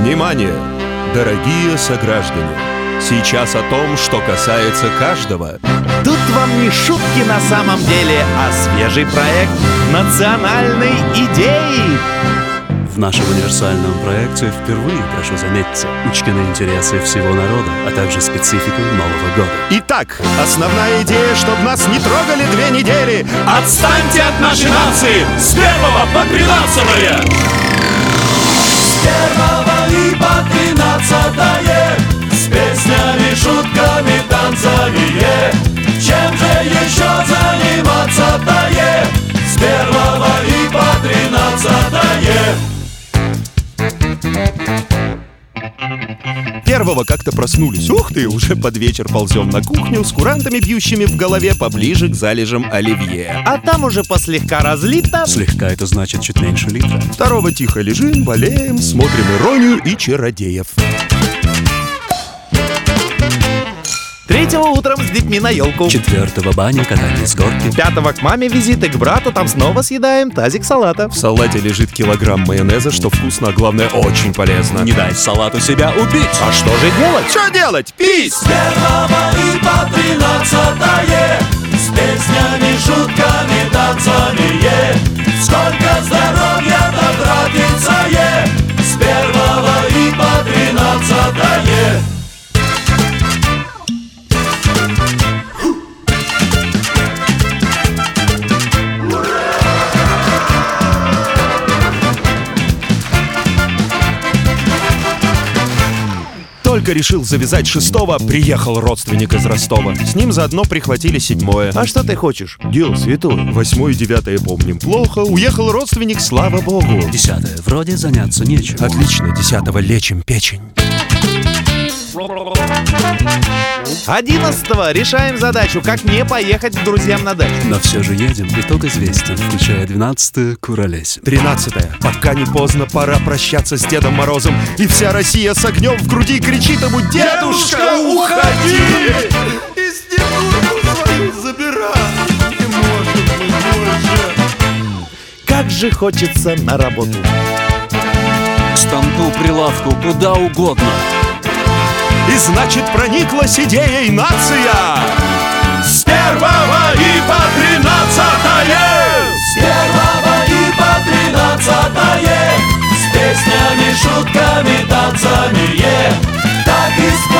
Внимание, дорогие сограждане! Сейчас о том, что касается каждого. Тут вам не шутки на самом деле, а свежий проект национальной идеи. В нашем универсальном проекте впервые, прошу заметить, учтены интересы всего народа, а также специфику Нового года. Итак, основная идея, чтобы нас не трогали 2 недели. Отстаньте от нашей нации с 1 по 13! С 1 и по 13 с песнями, шутками, танцами. Чем же еще заниматься-то? С 1 и по 13. Первого как-то проснулись. Ух ты, уже под вечер ползем на кухню с курантами, бьющими в голове поближе к залежам оливье. А там уже послегка разлито. Слегка это значит чуть меньше литра. 2 тихо лежим, болеем, смотрим «Иронию» и «Чародеев». 3 утром с детьми на елку. 4 баня, катание с горки. 5 к маме визит и к брату, там снова съедаем тазик салата. В салате лежит килограмм майонеза, что вкусно, а главное, очень полезно. Не дай салату себя убить. А что же делать? Что делать? Пись! С 1 и по 13 с песнями, шутками, танцами. Сколько здоровья-то тратится, с 1 и по 13. Только решил завязать 6-го, приехал родственник из Ростова. С ним заодно прихватили 7-е. А что ты хочешь? Дело святое. 8 и 9 помним плохо. Уехал родственник, слава богу. 10 вроде заняться нечем. Отлично, 10-го лечим печень. 11 решаем задачу, как не поехать к друзьям на дачу. Но все же едем, итог известен, включая 12 куролесим. 13 пока не поздно, пора прощаться с Дедом Морозом. И вся Россия с огнем в груди кричит ему: «Дедушка, уходи! И Снегурку свою забирай! Не может быть больше!» Как же хочется на работу. К станку, прилавку, куда угодно. И значит, прониклась идеей нация. С 1 и по 13! С 1 и по 13 с песнями, шутками, танцами. Так и с